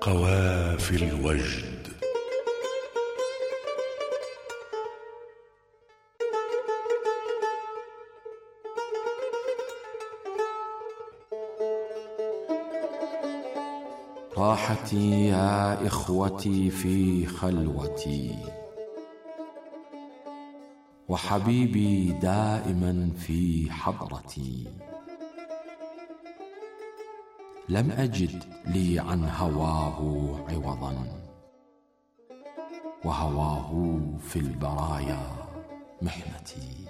قوافي الوجد. راحتي يا إخوتي في خلوتي، وحبيبي دائما في حضرتي. لم أجد لي عن هواه عوضا، وهواه في البرايا محنتي.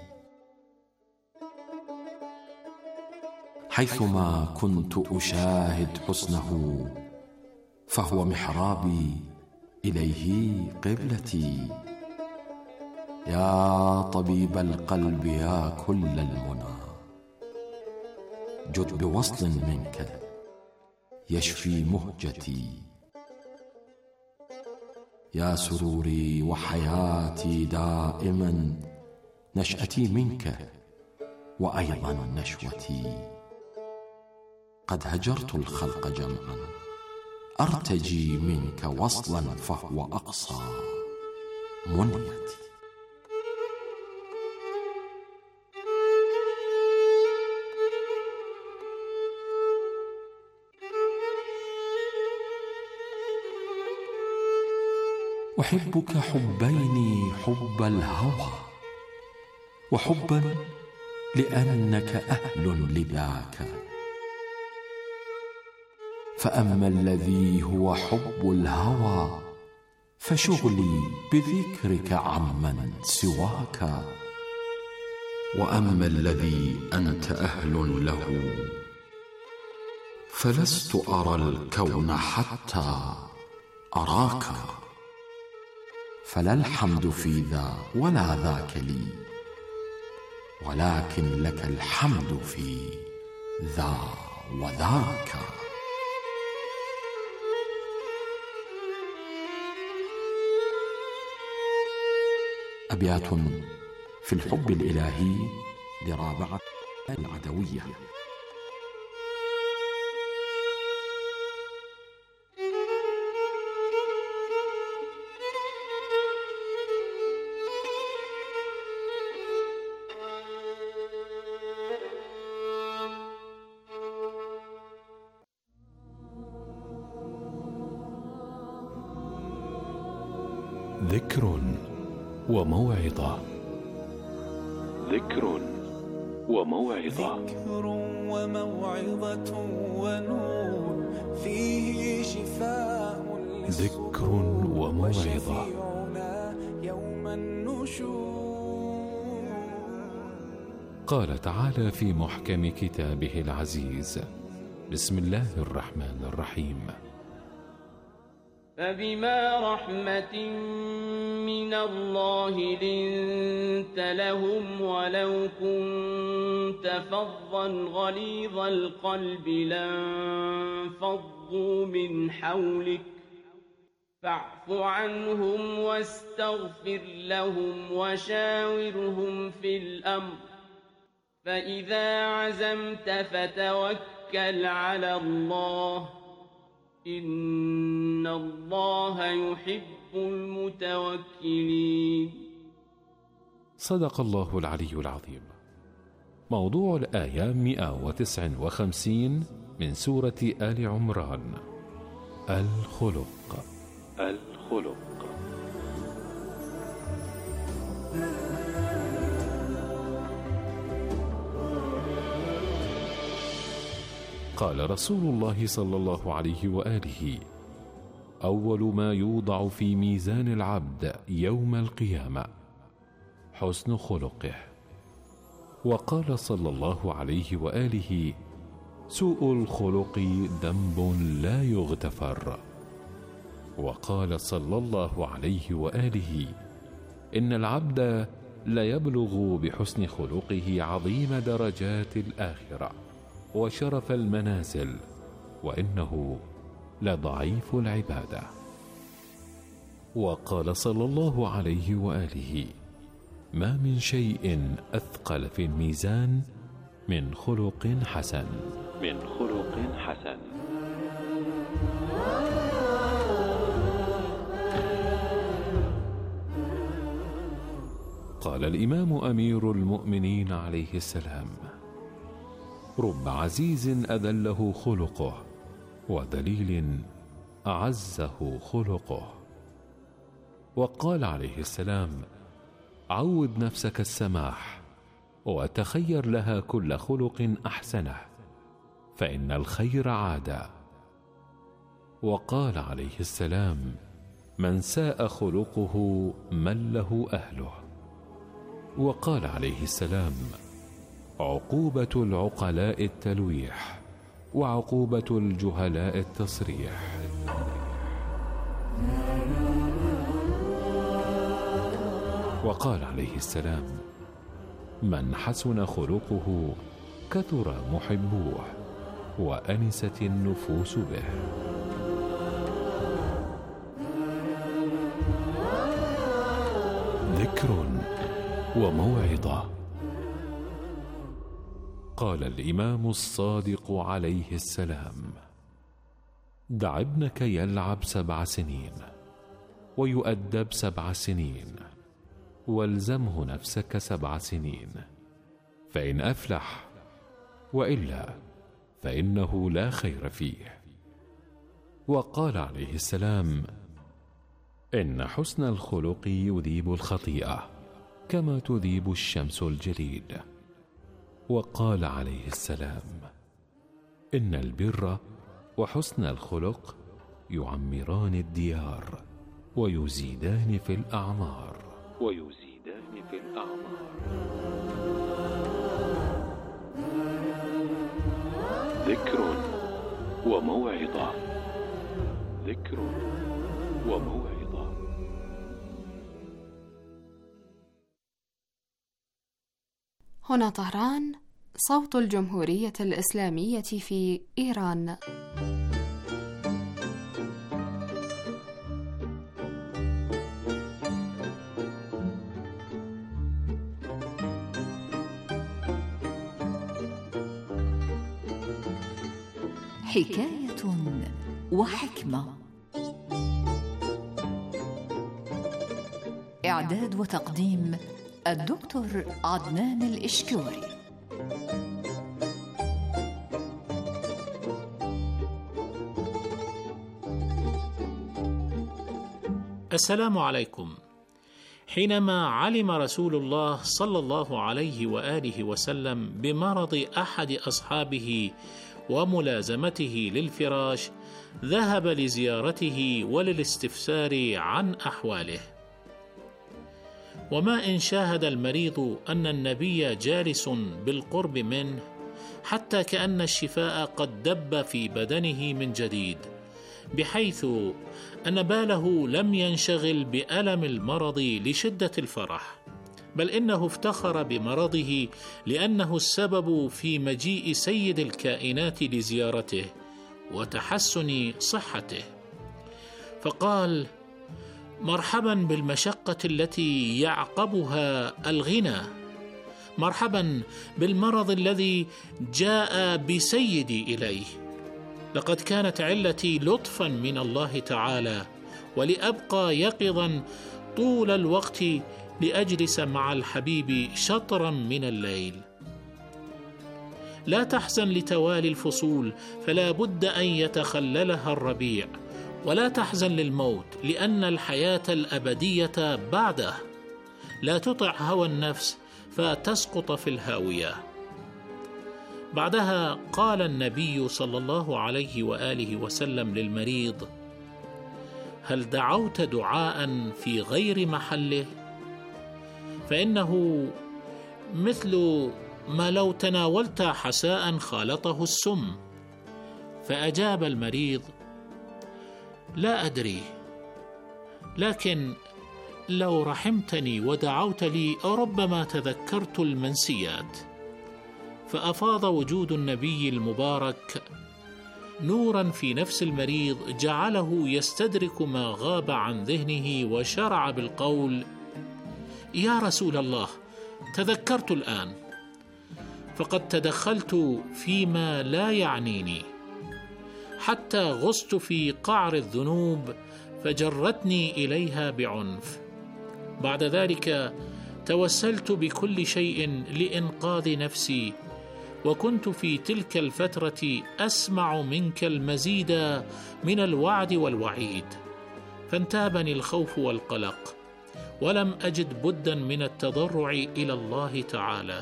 حيثما كنت أشاهد حسنه فهو محرابي إليه قبلتي. يا طبيب القلب يا كل المنى، جد بوصل منك يشفي مهجتي. يا سروري وحياتي دائما، نشأتي منك وأيضا نشوتي. قد هجرت الخلق جمعا، أرتجي منك وصلا فهو أقصى منيتي. أحبك حبين، حب الهوى وحبا لأنك أهل لذاك. فأما الذي هو حب الهوى فشغلي بذكرك عمن سواك. وأما الذي أنت أهل له فلست أرى الكون حتى أراك. فلا الحمد في ذا ولا ذاك لي، ولكن لك الحمد في ذا وذاك. أبيات في الحب الإلهي لرابعة العدوية. ذكر وموعظة. ذكر وموعظة. ذكر وموعظة ونور فيه شفاء. ذكر وموعظة. يوم النشور. قال تعالى في محكم كتابه العزيز: بسم الله الرحمن الرحيم. فبما رحمة من الله لنت لهم، ولو كنت فظا غليظ القلب لانفضوا من حولك، فاعف عنهم واستغفر لهم وشاورهم في الأمر، فإذا عزمت فتوكل على الله، إن الله يحب المتوكلين. صدق الله العلي العظيم. موضوع الآية 159 من سورة آل عمران: الخلق. الخلق. قال رسول الله صلى الله عليه وآله: أول ما يوضع في ميزان العبد يوم القيامة حسن خلقه. وقال صلى الله عليه وآله: سوء الخلق ذنب لا يغتفر. وقال صلى الله عليه وآله: إن العبد ليبلغ بحسن خلقه عظيم درجات الآخرة وشرف المنازل، وإنه لضعيف العبادة. وقال صلى الله عليه وآله: ما من شيء أثقل في الميزان من خلق حسن. من خلق حسن. قال الإمام أمير المؤمنين عليه السلام: رب عزيز أذله خلقه، وذليل أعزه خلقه. وقال عليه السلام: عود نفسك السماح، وتخير لها كل خلق أحسنه، فإن الخير عادة. وقال عليه السلام: من ساء خلقه من له أهله. وقال عليه السلام: عقوبة العقلاء التلويح، وعقوبة الجهلاء التصريح. وقال عليه السلام: من حسن خلقه كثر محبوه، وأنست النفوس به. ذكر وموعظة. قال الإمام الصادق عليه السلام: دع ابنك يلعب 7 سنين ويؤدب 7 سنين، والزمه نفسك 7 سنين، فإن أفلح، وإلا فإنه لا خير فيه. وقال عليه السلام: إن حسن الخلق يذيب الخطيئة كما تذيب الشمس الجليد. وقال عليه السلام: إن البر وحسن الخلق يعمران الديار ويزيدان في الأعمار. ذكر وموعظة. ذكر وموعظة. هنا طهران، صوت الجمهورية الإسلامية في إيران. حكاية وحكمة. إعداد وتقديم الدكتور عدنان الإشكوري. السلام عليكم. حينما علم رسول الله صلى الله عليه وآله وسلم بمرض أحد أصحابه وملازمته للفراش، ذهب لزيارته وللاستفسار عن أحواله. وما إن شاهد المريض أن النبي جالس بالقرب منه، حتى كأن الشفاء قد دب في بدنه من جديد، بحيث أن باله لم ينشغل بألم المرض لشدة الفرح، بل إنه افتخر بمرضه لأنه السبب في مجيء سيد الكائنات لزيارته وتحسن صحته. فقال: مرحبا بالمشقة التي يعقبها الغنى، مرحبا بالمرض الذي جاء بسيدي إليه. لقد كانت علتي لطفا من الله تعالى، ولأبقى يقظا طول الوقت لأجلس مع الحبيب شطرا من الليل. لا تحزن لتوالي الفصول، فلا بد أن يتخللها الربيع، ولا تحزن للموت، لأن الحياة الأبدية بعده. لا تطع هوى النفس فتسقط في الهاوية. بعدها قال النبي صلى الله عليه وآله وسلم للمريض: هل دعوت دعاء في غير محله؟ فإنه مثل ما لو تناولت حساء خالطه السم. فأجاب المريض: لا أدري، لكن لو رحمتني ودعوت لي ربما تذكرت المنسيات. فأفاض وجود النبي المبارك نورا في نفس المريض، جعله يستدرك ما غاب عن ذهنه، وشرع بالقول: يا رسول الله، تذكرت الآن، فقد تدخلت فيما لا يعنيني، حتى غصت في قعر الذنوب فجرتني إليها بعنف. بعد ذلك توسلت بكل شيء لإنقاذ نفسي، وكنت في تلك الفترة أسمع منك المزيد من الوعد والوعيد، فانتابني الخوف والقلق، ولم أجد بدا من التضرع إلى الله تعالى،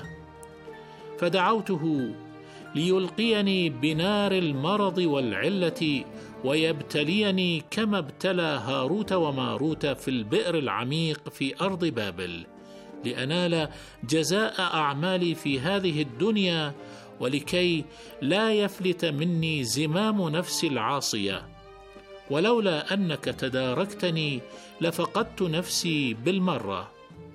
فدعوته ليلقيني بنار المرض والعلة ويبتليني كما ابتلى هاروت وماروت في البئر العميق في أرض بابل، لأنال جزاء أعمالي في هذه الدنيا، ولكي لا يفلت مني زمام نفسي العاصية، ولولا أنك تداركتني لفقدت نفسي بالمرة.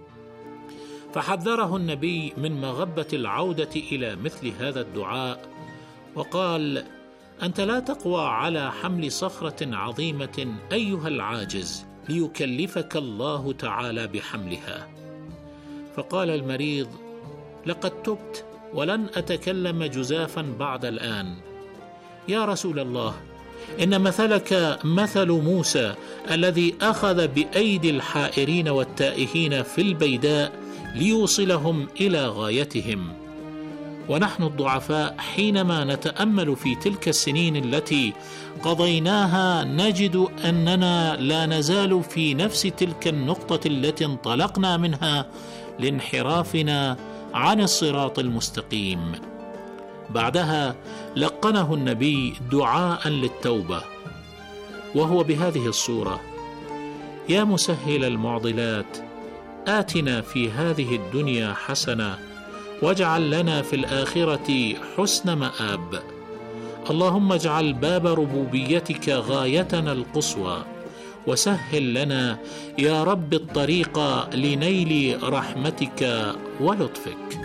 فحذره النبي من مغبة العودة إلى مثل هذا الدعاء، وقال: أنت لا تقوى على حمل صخرة عظيمة أيها العاجز ليكلفك الله تعالى بحملها. فقال المريض: لقد تبت ولن أتكلم جزافا بعد الآن. يا رسول الله، إن مثلك مثل موسى الذي أخذ بأيدي الحائرين والتائهين في البيداء ليوصلهم إلى غايتهم، ونحن الضعفاء حينما نتأمل في تلك السنين التي قضيناها نجد أننا لا نزال في نفس تلك النقطة التي انطلقنا منها لانحرافنا عن الصراط المستقيم. بعدها لقنه النبي دعاء للتوبة، وهو بهذه الصورة: يا مسهل المعضلات، آتنا في هذه الدنيا حسنة، واجعل لنا في الآخرة حسن مآب. اللهم اجعل باب ربوبيتك غايتنا القصوى، وسهل لنا يا رب الطريق لنيل رحمتك ولطفك.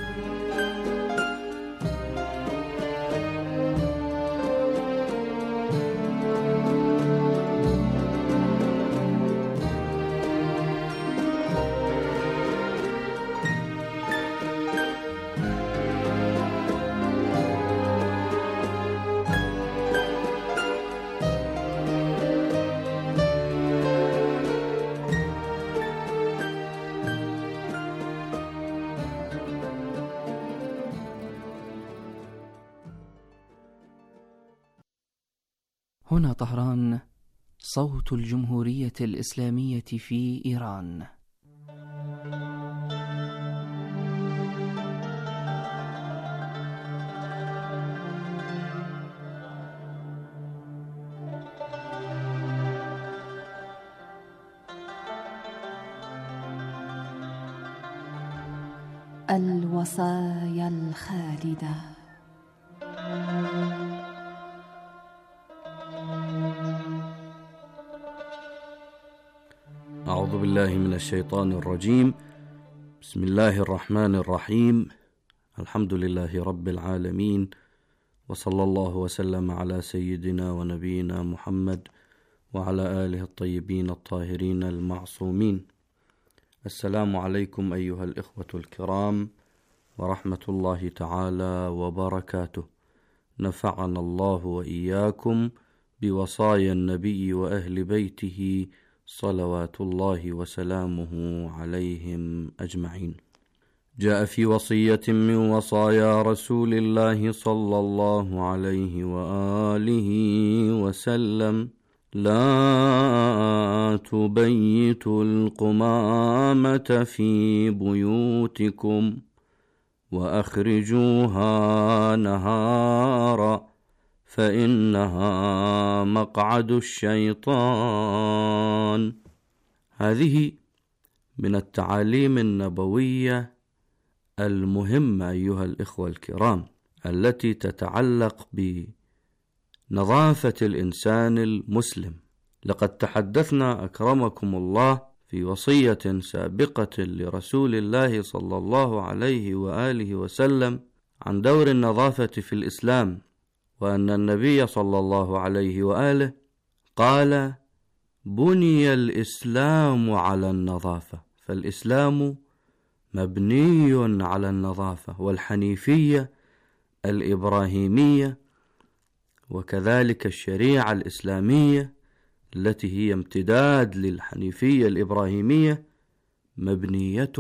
هنا طهران، صوت الجمهورية الإسلامية في إيران. الوصايا الخالدة. أعوذ بالله من الشيطان الرجيم. بسم الله الرحمن الرحيم. الحمد لله رب العالمين، وصلى الله وسلم على سيدنا ونبينا محمد وعلى آله الطيبين الطاهرين المعصومين. السلام عليكم أيها الإخوة الكرام ورحمة الله تعالى وبركاته. نفعنا الله وإياكم بوصايا النبي وأهل بيته صلوات الله وسلامه عليهم أجمعين. جاء في وصية من وصايا رسول الله صلى الله عليه وآله وسلم: لا تبيتوا القمامة في بيوتكم وأخرجوها نهارا فإنها مقعد الشيطان. هذه من التعاليم النبوية المهمة أيها الإخوة الكرام، التي تتعلق بنظافة الإنسان المسلم. لقد تحدثنا أكرمكم الله في وصية سابقة لرسول الله صلى الله عليه وآله وسلم عن دور النظافة في الإسلام، وأن النبي صلى الله عليه وآله قال: بني الإسلام على النظافة. فالإسلام مبني على النظافة، والحنيفية الإبراهيمية، وكذلك الشريعة الإسلامية التي هي امتداد للحنيفية الإبراهيمية، مبنية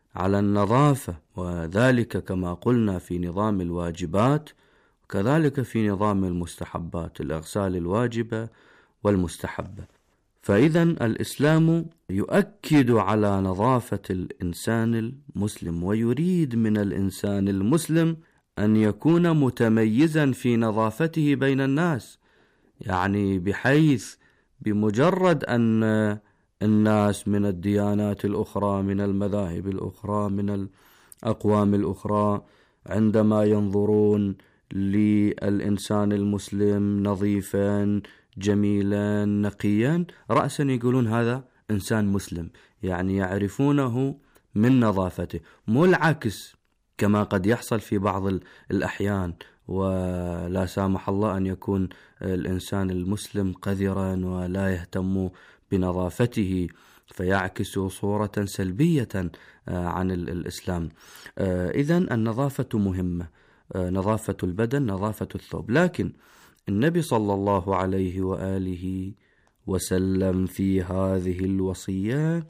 على النظافة، وذلك كما قلنا في نظام الواجبات وكذلك في نظام المستحبات، الأغسال الواجبة والمستحبة. فإذا الإسلام يؤكد على نظافة الإنسان المسلم، ويريد من الإنسان المسلم أن يكون متميزا في نظافته بين الناس، يعني بحيث بمجرد أن الناس من الديانات الأخرى، من المذاهب الأخرى، من الأقوام الأخرى، عندما ينظرون للإنسان المسلم نظيفا جميلا نقيا رأسا يقولون هذا إنسان مسلم، يعني يعرفونه من نظافته، مو العكس كما قد يحصل في بعض الأحيان، ولا سامح الله أن يكون الإنسان المسلم قذرا ولا يهتم بنظافته فيعكس صورة سلبية عن الإسلام. إذن النظافة مهمة، نظافة البدن، نظافة الثوب. لكن النبي صلى الله عليه وآله وسلم في هذه الوصية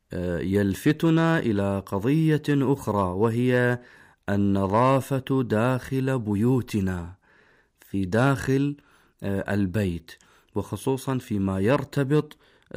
يلفتنا إلى قضية أخرى، وهي النظافة داخل بيوتنا، في داخل البيت، وخصوصا فيما يرتبط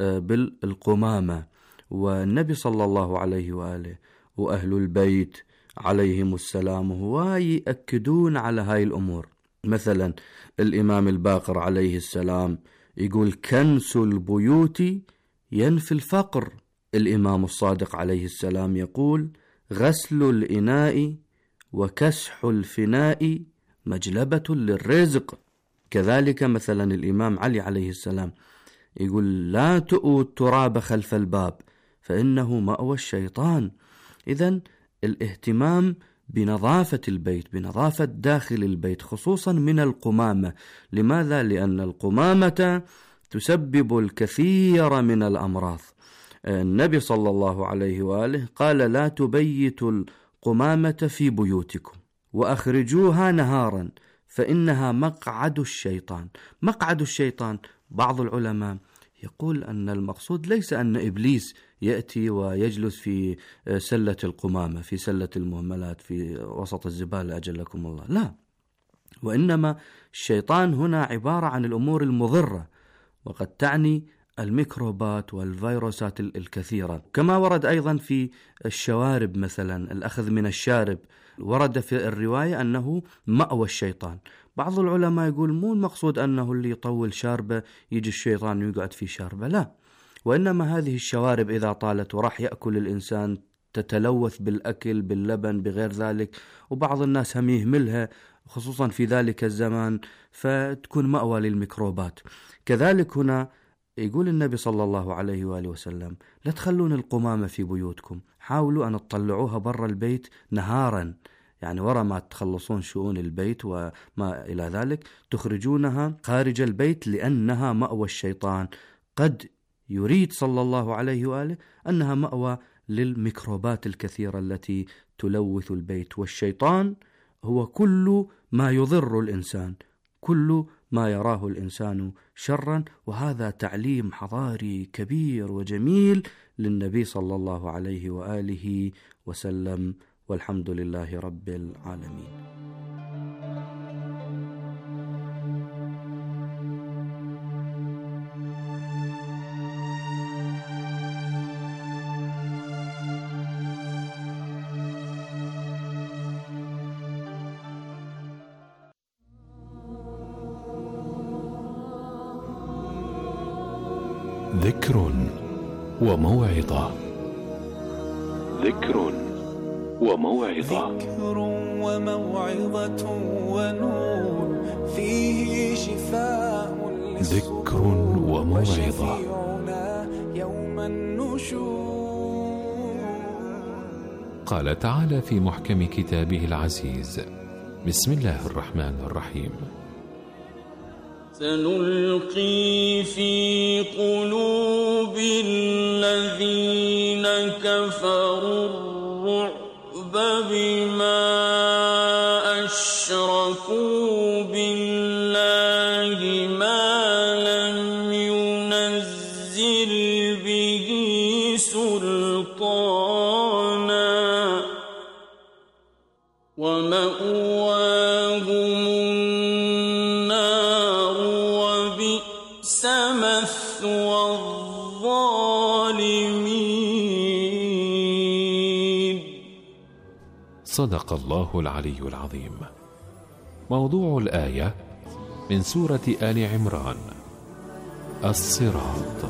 بالقمامة. والنبي صلى الله عليه وآله وأهل البيت عليهم السلام هو يأكدون على هاي الأمور. مثلا الإمام الباقر عليه السلام يقول كنس البيوت ينفي الفقر. الإمام الصادق عليه السلام يقول غسل الإناء وكسح الفناء مجلبة للرزق. كذلك مثلا الإمام علي عليه السلام يقول لا تؤوا التراب خلف الباب فإنه مأوى الشيطان. إذن الاهتمام بنظافة البيت، بنظافة داخل البيت، خصوصا من القمامة. لماذا؟ لأن القمامة تسبب الكثير من الأمراض. النبي صلى الله عليه وآله قال لا تبيتوا القمامة في بيوتكم وأخرجوها نهارا فإنها مقعد الشيطان. مقعد الشيطان بعض العلماء يقول أن المقصود ليس أن إبليس يأتي ويجلس في سلة القمامة، في سلة المهملات، في وسط الزبالة أجلكم الله، لا، وإنما الشيطان هنا عبارة عن الأمور المضرة، وقد تعني الميكروبات والفيروسات الكثيرة. كما ورد أيضا في الشوارب مثلا، الأخذ من الشارب، ورد في الرواية أنه مأوى الشيطان. بعض العلماء يقول مو المقصود أنه اللي يطول شاربه يجي الشيطان ويقعد في شاربه، لا، وإنما هذه الشوارب إذا طالت وراح يأكل الإنسان تتلوث بالأكل، باللبن، بغير ذلك، وبعض الناس هم يهملها خصوصا في ذلك الزمان فتكون مأوى للميكروبات. كذلك هنا يقول النبي صلى الله عليه وآله وسلم لا تخلون القمامة في بيوتكم، حاولوا أن تطلعوها برا البيت نهارا، يعني ورا ما تخلصون شؤون البيت وما إلى ذلك تخرجونها خارج البيت، لأنها مأوى الشيطان. قد يريد صلى الله عليه وآله أنها مأوى للميكروبات الكثيرة التي تلوث البيت. والشيطان هو كل ما يضر الإنسان، كل ما يراه الإنسان شرا، وهذا تعليم حضاري كبير وجميل للنبي صلى الله عليه وآله وسلم، والحمد لله رب العالمين. ذكر وموعظة. ذكر وموعظة. ذكر وموعظة ونور فيه شفاء ذكر وموعظة. يوم النشور. قال تعالى في محكم كتابه العزيز: بسم الله الرحمن الرحيم: سنلقي في قلوب الذين كفروا الرعب بما أشركوا بالله ما لم ينزل به سلطانا صدق الله العلي العظيم. موضوع الآية من سورة آل عمران. الصراط.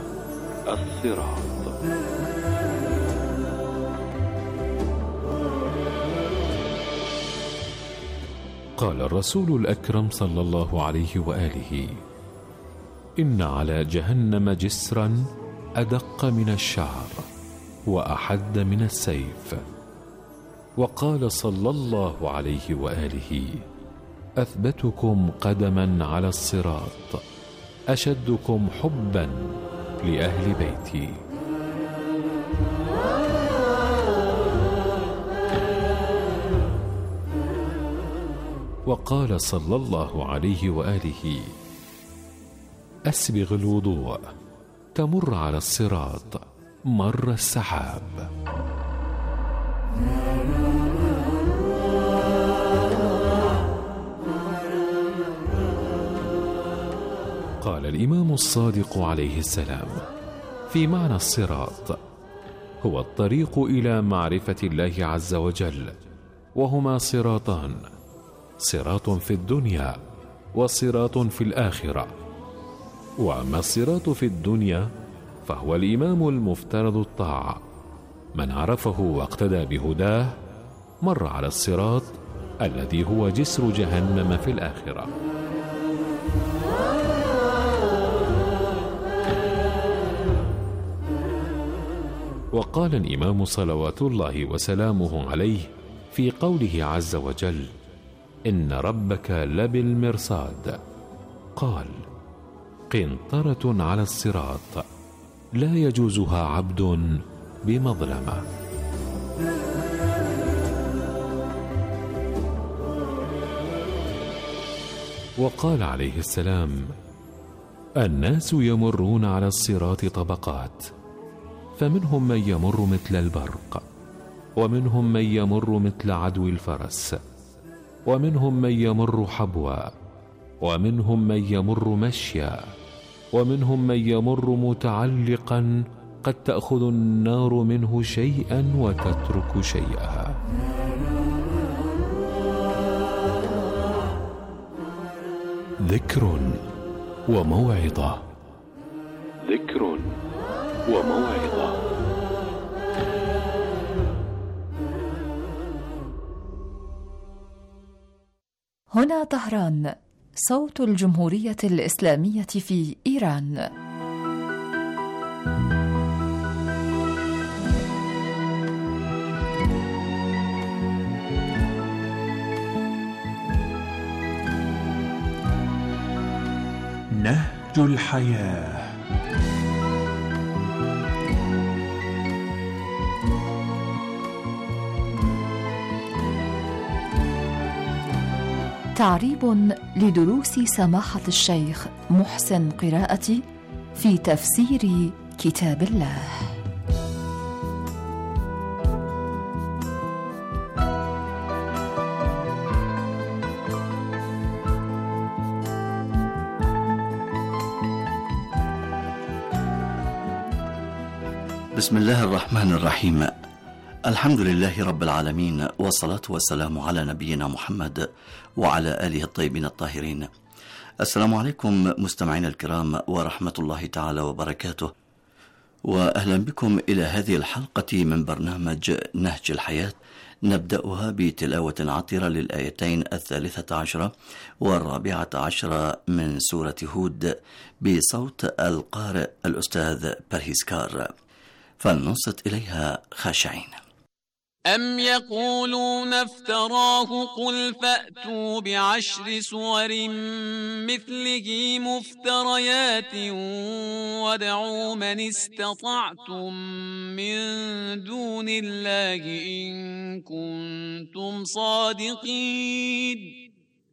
قال الرسول الأكرم صلى الله عليه وآله: إن على جهنم جسرا أدق من الشعر وأحد من السيف. وقال صلى الله عليه وآله: أثبتكم قدما على الصراط أشدكم حبا لأهل بيتي. وقال صلى الله عليه وآله: أسبغ الوضوء تمر على الصراط مر السحاب. قال الإمام الصادق عليه السلام في معنى الصراط: هو الطريق إلى معرفة الله عز وجل، وهما صراطان: صراط في الدنيا وصراط في الآخرة. وأما الصراط في الدنيا فهو الإمام المفترض الطاعة، من عرفه واقتدى بهداه مر على الصراط الذي هو جسر جهنم في الآخرة. وقال الإمام صلوات الله وسلامه عليه في قوله عز وجل: إن ربك لبالمرصاد، قال: قنطرة على الصراط لا يجوزها عبد بمظلمة. وقال عليه السلام: الناس يمرون على الصراط طبقات، فمنهم من يمر مثل البرق، ومنهم من يمر مثل عدو الفرس، ومنهم من يمر حبوا، ومنهم من يمر مشيا، ومنهم من يمر متعلقا قد تأخذ النار منه شيئا وتترك شيئا. ذكر وموعظة. هنا طهران، صوت الجمهورية الإسلامية في إيران. نهج الحياة. تعريب لدروس سماحة الشيخ محسن قراءتي في تفسير كتاب الله. بسم الله الرحمن الرحيم. الحمد لله رب العالمين، والصلاة والسلام على نبينا محمد وعلى آله الطيبين الطاهرين. السلام عليكم مستمعين الكرام ورحمة الله تعالى وبركاته، وأهلا بكم إلى هذه الحلقة من برنامج نهج الحياة، نبدأها بتلاوة عطرة للآيتين 13 و14 من سورة هود بصوت القارئ الأستاذ برهيسكار، فلننصت إليها خاشعين. أم يقولون افتراه قل فأتوا بعشر سور مثله مفتريات وادعوا من استطعتم من دون الله إن كنتم صادقين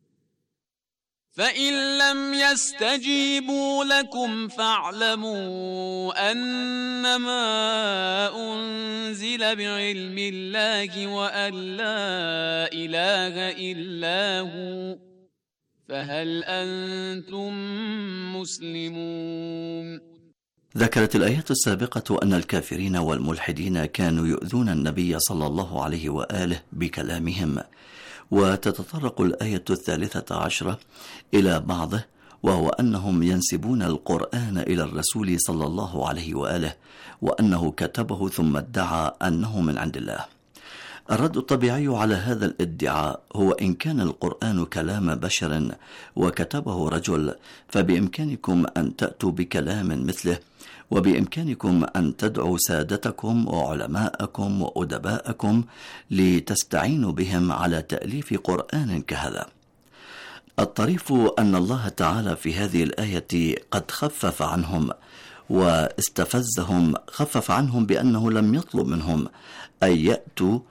فإن لم يستجيبوا لكم فاعلموا أنما أنزل بعلم الله وأن لا إله إلا هو فهل أنتم مسلمون. ذكرت الآيات السابقة أن الكافرين والملحدين كانوا يؤذون النبي صلى الله عليه وآله بكلامهم، وتتطرق الآية 13 إلى بعضه، وهو أنهم ينسبون القرآن إلى الرسول صلى الله عليه وآله، وأنه كتبه ثم ادعى أنه من عند الله. الرد الطبيعي على هذا الادعاء هو إن كان القرآن كلام بشر وكتبه رجل، فبإمكانكم أن تأتوا بكلام مثله، وبإمكانكم أن تدعوا سادتكم وعلماءكم وأدباءكم لتستعينوا بهم على تأليف قرآن كهذا. الطريف أن الله تعالى في هذه الآية قد خفف عنهم واستفزهم، خفف عنهم بأنه لم يطلب منهم أن يأتوا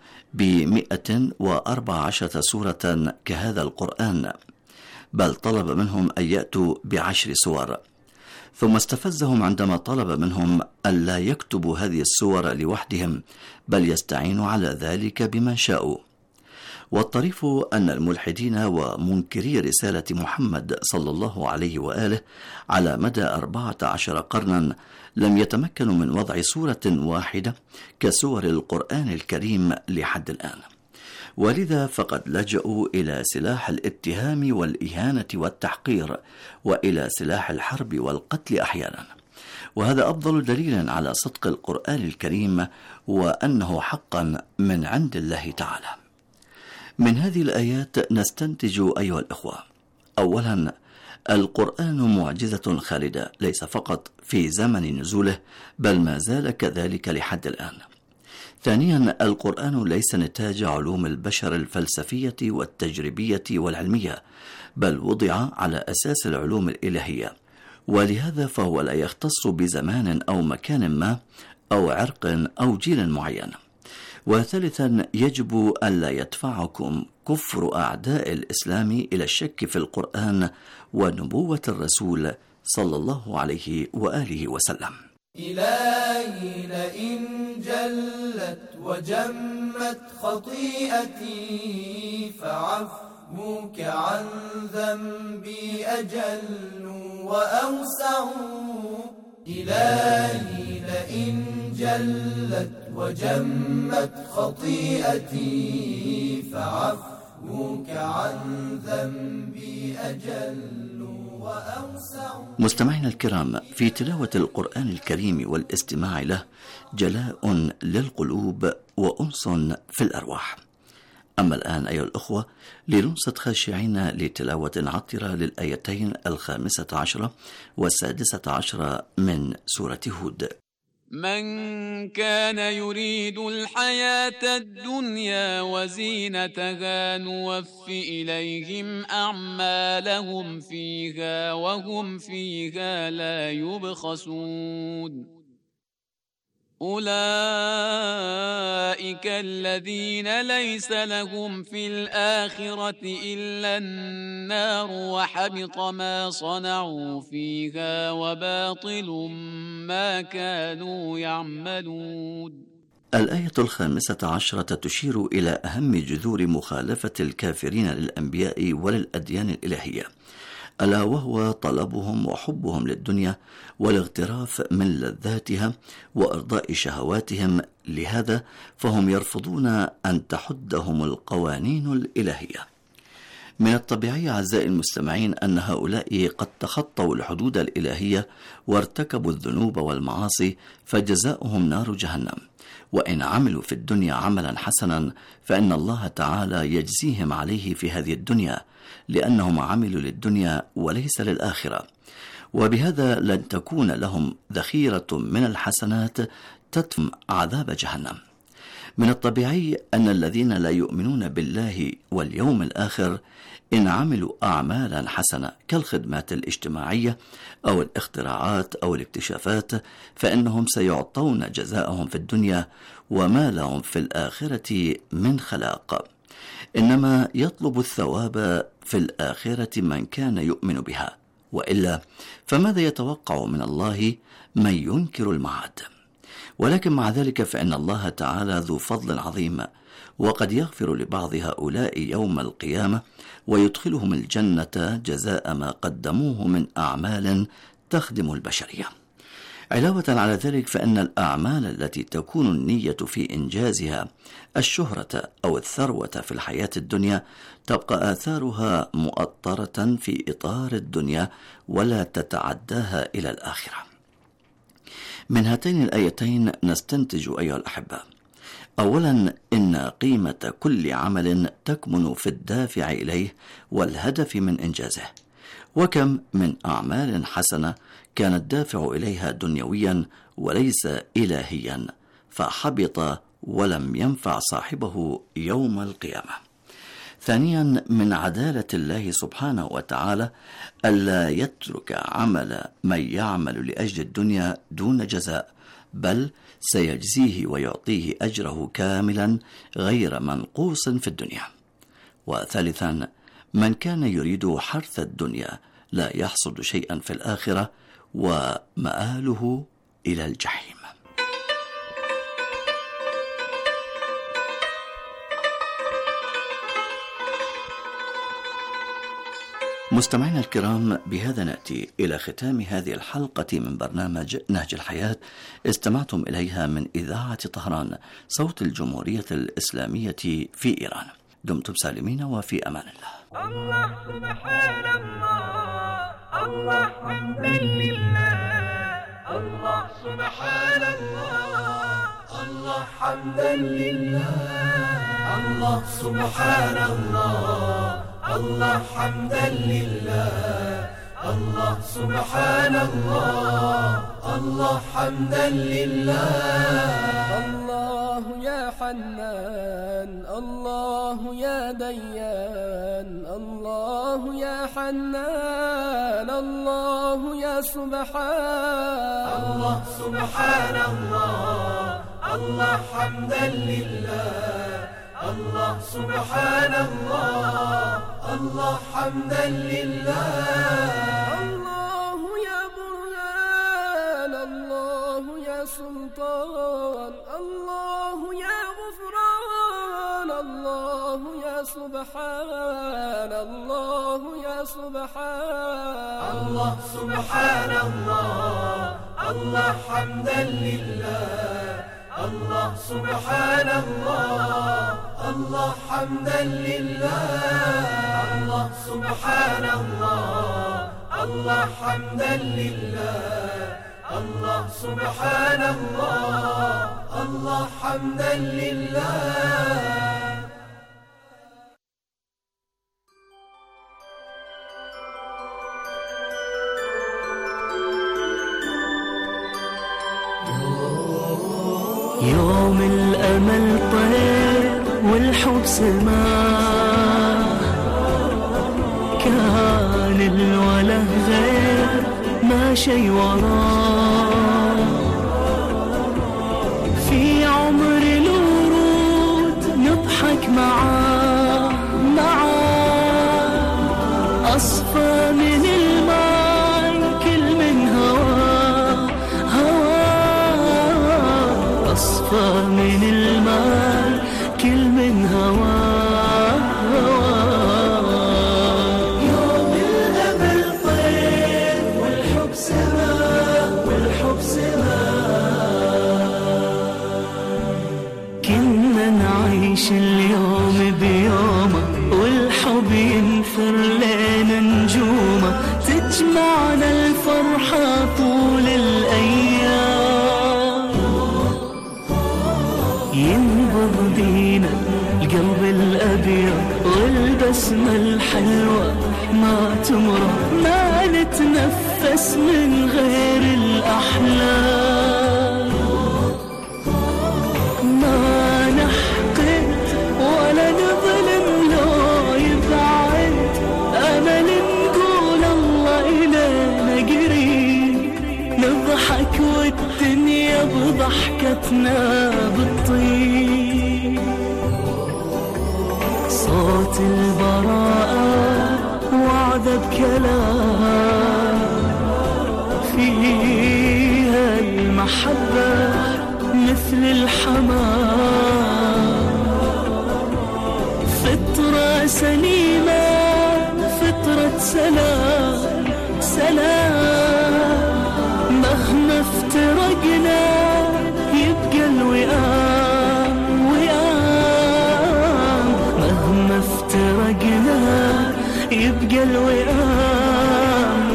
ب114 سورة كهذا القرآن، بل طلب منهم أن يأتوا ب10 سور، ثم استفزهم عندما طلب منهم ألا يكتبوا هذه السور لوحدهم، بل يستعينوا على ذلك بما شاءوا. والطريف أن الملحدين ومنكري رسالة محمد صلى الله عليه وآله على مدى 14 قرنا لم يتمكنوا من وضع سورة واحدة كسور القرآن الكريم لحد الآن، ولذا فقد لجأوا إلى سلاح الاتهام والإهانة والتحقير، وإلى سلاح الحرب والقتل أحيانا، وهذا أفضل دليل على صدق القرآن الكريم وأنه حقا من عند الله تعالى. من هذه الآيات نستنتج أيها الإخوة: أولا، القرآن معجزة خالدة ليس فقط في زمن نزوله، بل ما زال كذلك لحد الآن. ثانيا، القرآن ليس نتاج علوم البشر الفلسفية والتجريبية والعلمية، بل وضع على أساس العلوم الإلهية، ولهذا فهو لا يختص بزمان أو مكان ما أو عرق أو جيل معين. وثالثا، يجب ألا يدفعكم كفر أعداء الإسلام إلى الشك في القرآن ونبوة الرسول صلى الله عليه وآله وسلم. إلهي لئن جلت وجمت خطيئتي فعفوك عن ذنبي أجل وأوسع. إلهي لئن جلت وجمت خطيئتي فعفوك عن ذنبي أجل وأوسع. مستمعينا الكرام، في تلاوة القرآن الكريم والاستماع له جلاء للقلوب وأنس في الأرواح. أما الآن أيها الأخوة لننصت خاشعين لتلاوة عطرة للآيتين 15 و16 من سورة هود. من كان يريد الحياة الدنيا وزينتها نوف إليهم أعمالهم فيها وهم فيها لا يبخسون. أولئك الذين ليس لهم في الآخرة إلا النار وحبط ما صنعوا فيها وباطل ما كانوا يعملون. الآية 15 تشير إلى أهم جذور مخالفة الكافرين للأنبياء وللأديان الإلهية، ألا وهو طلبهم وحبهم للدنيا والاغتراف من لذاتها وإرضاء شهواتهم. لهذا فهم يرفضون أن تحدهم القوانين الإلهية. من الطبيعي أعزائي المستمعين أن هؤلاء قد تخطوا الحدود الإلهية وارتكبوا الذنوب والمعاصي، فجزاؤهم نار جهنم. وإن عملوا في الدنيا عملا حسنا فإن الله تعالى يجزيهم عليه في هذه الدنيا، لأنهم عملوا للدنيا وليس للآخرة، وبهذا لن تكون لهم ذخيرة من الحسنات تدفع عذاب جهنم. من الطبيعي أن الذين لا يؤمنون بالله واليوم الآخر إن عملوا أعمالا حسنة كالخدمات الاجتماعية أو الاختراعات أو الاكتشافات فإنهم سيعطون جزاءهم في الدنيا وما لهم في الآخرة من خلاق. إنما يطلب الثواب في الآخرة من كان يؤمن بها، وإلا فماذا يتوقع من الله من ينكر المعاد؟ ولكن مع ذلك فإن الله تعالى ذو فضل عظيم، وقد يغفر لبعض هؤلاء يوم القيامة ويدخلهم الجنة جزاء ما قدموه من أعمال تخدم البشرية. علاوة على ذلك فإن الأعمال التي تكون النية في إنجازها الشهرة أو الثروة في الحياة الدنيا تبقى آثارها مؤطرة في إطار الدنيا ولا تتعداها إلى الآخرة. من هاتين الآيتين نستنتج أيها الأحبة: أولا، إن قيمة كل عمل تكمن في الدافع إليه والهدف من إنجازه، وكم من أعمال حسنة كان الدافع إليها دنيويا وليس إلهيا فحبط ولم ينفع صاحبه يوم القيامة. ثانيا، من عدالة الله سبحانه وتعالى ألا يترك عمل من يعمل لأجل الدنيا دون جزاء، بل سيجزيه ويعطيه أجره كاملا غير منقوص في الدنيا. وثالثا، من كان يريد حرث الدنيا لا يحصد شيئا في الآخرة ومآله إلى الجحيم. مستمعينا الكرام، بهذا نأتي إلى ختام هذه الحلقة من برنامج نهج الحياة، استمعتم إليها من إذاعة طهران صوت الجمهورية الإسلامية في إيران. دمتم سالمين وفي أمان الله. الله سبحان الله، الله حمدا لله، الله سبحان الله، الله حمدا لله، الله سبحان الله، الله حمدا لله، الله سبحان الله، الله حمدا لله. الله يا حنان، الله يا ديان، الله يا حنان، الله يا سبحان، الله سبحان الله، الله حمدا لله، الله سبحان الله، الله حمدا لله. الله يا برهان، الله يا سلطان، الله يا غفران، الله يا سبحان، الله يا سبحان، الله سبحان الله، الله حمدا لله، الله سبحان الله، الله حمدا لله، الله سبحان الله، الله حمدا لله، الله سبحان الله، الله حمدا لله. يوم الأمل طير والحب سماء، كان الوله غير ما شي وراه، في عمر الورود نضحك معاه، أصفى من الماء كل من هواه، أصفى من الماء كل من هواه. يوم الأمل طير والحب سماء، والحب سماء، كنا نعيش اليوم بيومه، والحب ينثر لنا نجومه، تجمعنا الفرحة طول الأيام، ينبض بينا القلب الأبيض والبسمة الحلوة ما تمرض، ما نتنفس من غير الأحلام، ما نحقد ولا نظلم لو يبعد، أمل نقول الله إلينا قريب، نضحك والدنيا بضحكتنا بالطيب، صوت البراءة وعد بكلام، فيها المحبة مثل الحمام، فطرة سليمة فطرة سلام، سلام مهما افترى يلقى الوئام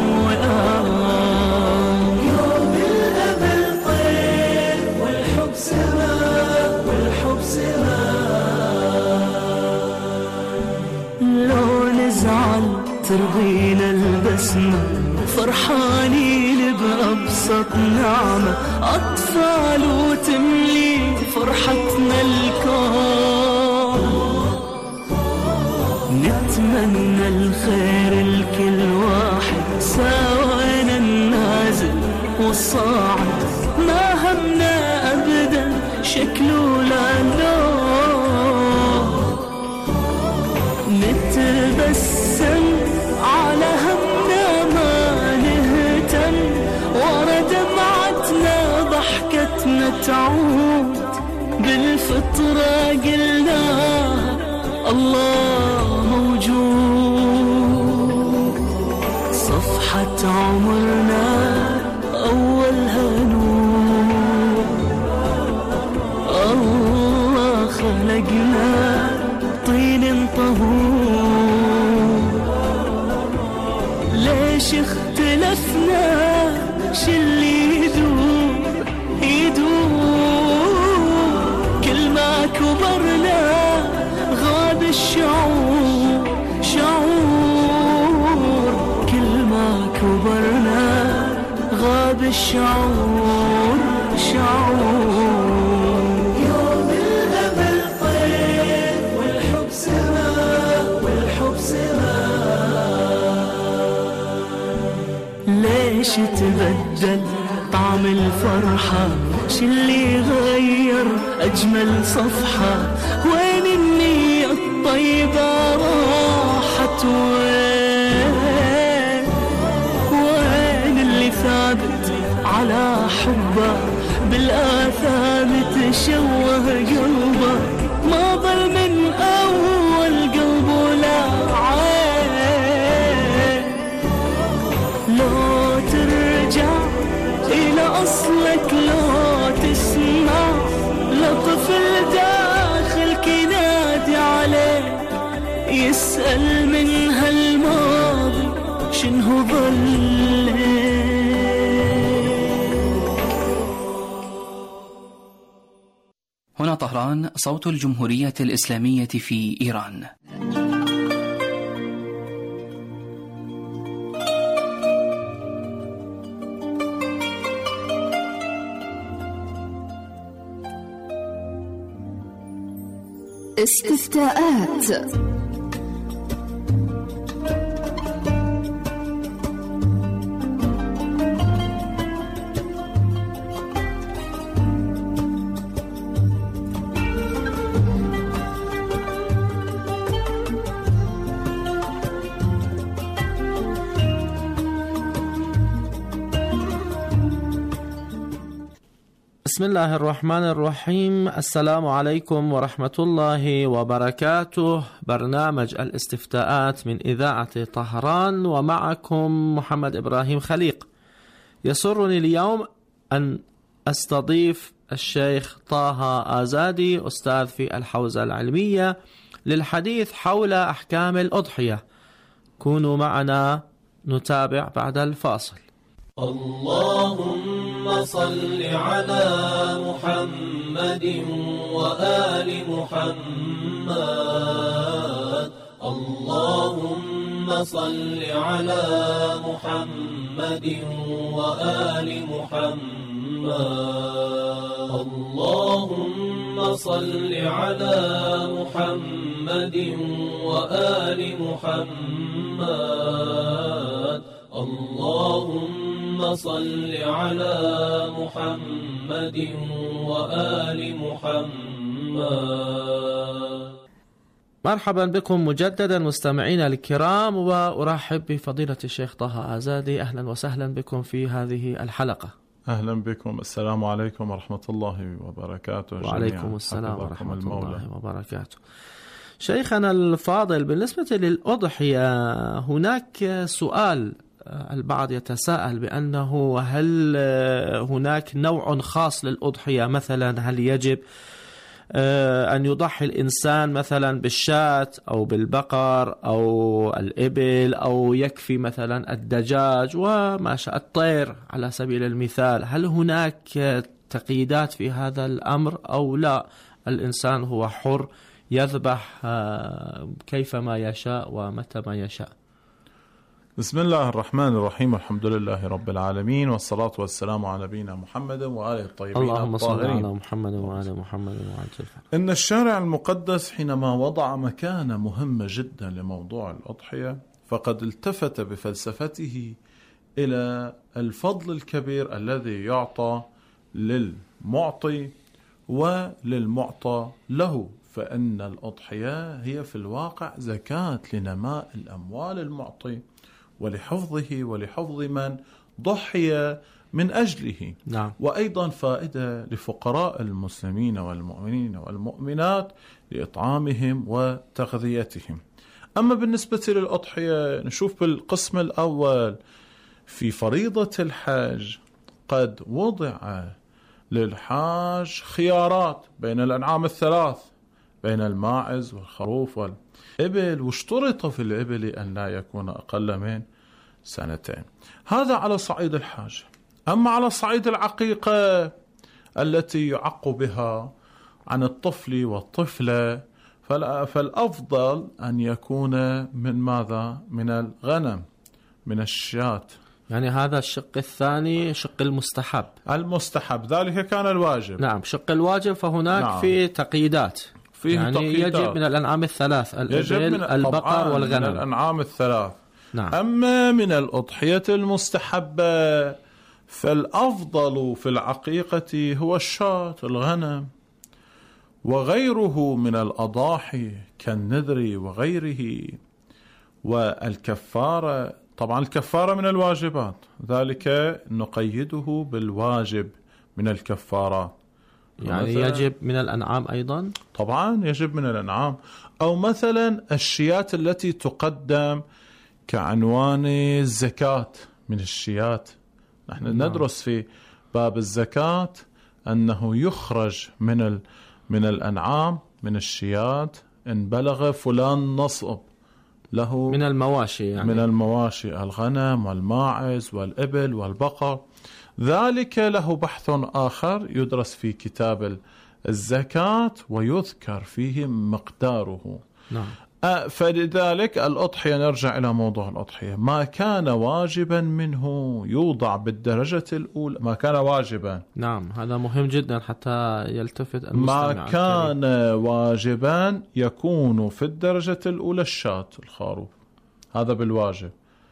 وئام. يوم الأمل طير والحب سماء والحب سماء. لو نزعل ترضينا البسمة فرحانين بأبسط نعمة. أطفال وتملي فرحتنا الكون. نتمنى الخير لكل واحد سوانا النازل والصاعد. ما همنا أبدا شكله لا لون. نتبسم على همنا ما نهتم. ورا دمعتنا ضحكتنا تعود. بالفطرة قلناها الله موجود. صفحة عمرنا أولها نور. الله خلقنا طين طهور. ليش اختلفنا شلي يدور يدور. كل ما كبرنا غاب الشعور شعور. كل ما كبرنا غاب الشعور شعور. يوم الأمل طير والحب سماء والحب سماء. ليش تبدل طعم الفرحة؟ شلي غير أجمل صفحة؟ وين النية الطيبة راحت؟ وين اللي ثابت على حبه بالآثام تشوه قلبه؟ ما ظل من أول قلبه لا عين. لو ترجع إلى أصلك لو تسمع لطفل داخل كنادي عليه يسأل من هالماضي شنو ظل. هنا طهران، صوت الجمهورية الإسلامية في إيران. استفتاءات. بسم الله الرحمن الرحيم. السلام عليكم ورحمة الله وبركاته. برنامج الاستفتاءات من إذاعة طهران، ومعكم محمد إبراهيم خليق. يسرني اليوم أن أستضيف الشيخ طه آزادي، أستاذ في الحوزة العلمية، للحديث حول أحكام الأضحية. كونوا معنا نتابع بعد الفاصل. اللهم صل على محمد وآل محمد. اللهم صل على محمد وآل محمد. اللهم صل على محمد وآل محمد. اللهم صل على محمد وآل محمد. مرحبا بكم مجددا مستمعينا الكرام، وأرحب بفضيلة الشيخ طه آزادي. أهلا وسهلا بكم في هذه الحلقة. أهلا بكم. السلام عليكم ورحمة الله وبركاته. وعليكم السلام ورحمة الله وبركاته. شيخنا الفاضل، بالنسبة للأضحية هناك سؤال البعض يتساءل بأنه هل هناك نوع خاص للأضحية؟ مثلا هل يجب أن يضحي الإنسان مثلا بالشاة أو بالبقر أو الإبل، أو يكفي مثلا الدجاج وما شاء الطير على سبيل المثال. هل هناك تقييدات في هذا الأمر أو لا؟ الإنسان هو حر يذبح كيفما يشاء ومتى ما يشاء. بسم الله الرحمن الرحيم، الحمد لله رب العالمين، والصلاة والسلام على نبينا محمد وآله الطيبين اللهم صل الطاهرين. على محمد وآل محمد وعجل. إن الشارع المقدس حينما وضع مكانة مهمة جدا لموضوع الأضحية فقد التفت بفلسفته إلى الفضل الكبير الذي يعطى للمعطي وللمعطى له، فإن الأضحية هي في الواقع زكاة لنماء الأموال المعطي ولحفظه ولحفظ من ضحي من أجله. نعم. وأيضا فائدة لفقراء المسلمين والمؤمنين والمؤمنات لإطعامهم وتغذيتهم. أما بالنسبة للأضحية نشوف بالقسم الأول في فريضة الحج قد وضع للحاج خيارات بين الأنعام الثلاث، بين الماعز والخروف والإبل، واشترط في الإبل أن لا يكون أقل من 2 سنين. هذا على صعيد الحاج. أما على صعيد العقيقة التي يعق بها عن الطفل والطفلة فالأفضل أن يكون من ماذا؟ من الغنم، من الشاة. يعني هذا الشق الثاني، شق المستحب. المستحب ذلك كان الواجب. نعم. شق الواجب فهناك نعم. في تقييدات، يعني تقييدات. يجب من الأنعام الثلاث، الإبل البقر والغنم، من الأنعام الثلاث. نعم. أما من الأضحية المستحبة فالأفضل في العقيقة هو الشاة، الغنم، وغيره من الأضاحي كالنذر وغيره. والكفارة، طبعا الكفارة من الواجبات، ذلك نقيده بالواجب من الكفارات. يعني يجب من الأنعام أيضا؟ طبعا يجب من الأنعام. أو مثلا الشياة التي تقدم كعنوان الزكاة من الشياة. نحن ندرس في باب الزكاة أنه يخرج من الأنعام، من الشياة، إن بلغ فلان نصب له من المواشي، يعني من المواشي، الغنم والماعز والإبل والبقر. ذلك له بحث آخر يدرس في كتاب الزكاة ويذكر فيه مقداره. نعم. فلذلك الأضحية، نرجع إلى موضوع الأضحية، ما كان واجبا منه يوضع بالدرجة الأولى، ما كان واجبا. نعم، هذا مهم جدا حتى يلتفت المستمع. ما كان واجبا يكون في الدرجة الأولى الشاة، الخروف، هذا بالواجب.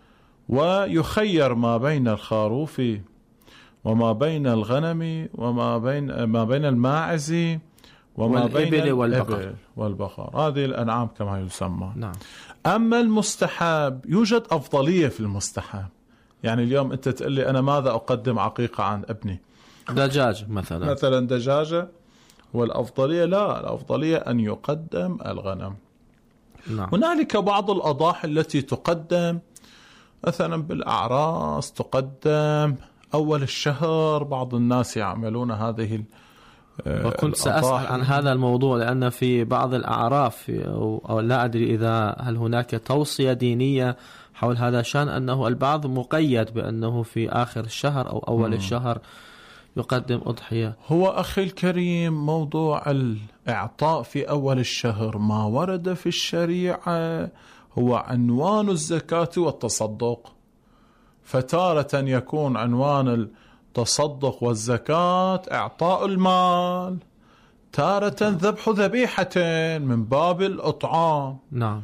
ويخير ما بين الخروف وما بين الغنم وما بين الماعز وما بين الإبل والبقر. هذه الأنعام كما يسمى. نعم. أما المستحب يوجد أفضلية في المستحب. يعني اليوم أنت تقول لي أنا ماذا أقدم عقيقة عن ابني؟ دجاج مثلا دجاجة. والأفضلية لا، الأفضلية أن يقدم الغنم. نعم. هنالك بعض الأضاحي التي تقدم مثلا بالأعراس، تقدم أول الشهر. بعض الناس يعملون هذه وكنت سأسأل عن هذا الموضوع، لأن في بعض الأعراف أو لا أدري هل هناك توصية دينية حول هذا الشأن، أنه البعض مقيد بأنه في آخر الشهر أو أول الشهر يقدم أضحية. هو أخي الكريم، موضوع الإعطاء في أول الشهر ما ورد في الشريعة هو عنوان الزكاة والتصدق. فتارة يكون عنوان التصدق والزكاة إعطاء المال، تارة ذبح ذبيحة من باب الإطعام. نعم.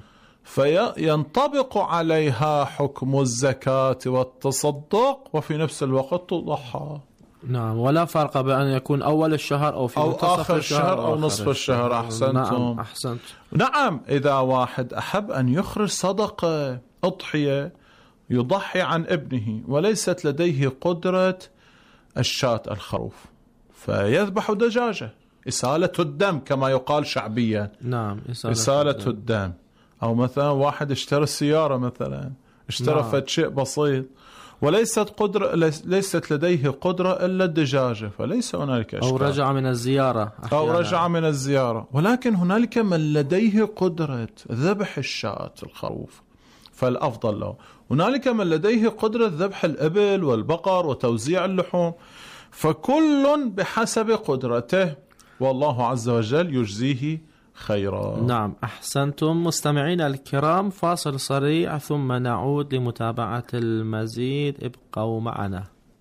فينطبق عليها حكم الزكاة والتصدق وفي نفس الوقت تضحى. نعم. ولا فرق بأن يكون أول الشهر أو في آخر الشهر أو نصف الشهر. أحسنتم. نعم. أحسنت. نعم. إذا واحد أحب أن يخرج صدقة أضحية يضحي عن ابنه وليست لديه قدرة الشاة، الخروف، فيذبح دجاجة، إسالة الدم كما يقال شعبيا. نعم. إسالة الدم. أو مثلا واحد اشترى سيارة، مثلا اشترى فد شيء بسيط ليست لديه قدرة إلا الدجاجة، فليس هنالك إشكال. أو رجع من الزيارة أو رجع من الزيارة. ولكن هنالك من لديه قدرة ذبح الشاة الخروف فالأفضل له، هنالك من لديه قدرة ذبح الإبل والبقر وتوزيع اللحوم، فكل بحسب قدرته، والله عز وجل يجزيه خيرا. نعم، أحسنتم. مستمعينا الكرام، فاصل سريع ثم نعود لمتابعة المزيد، ابقوا معنا.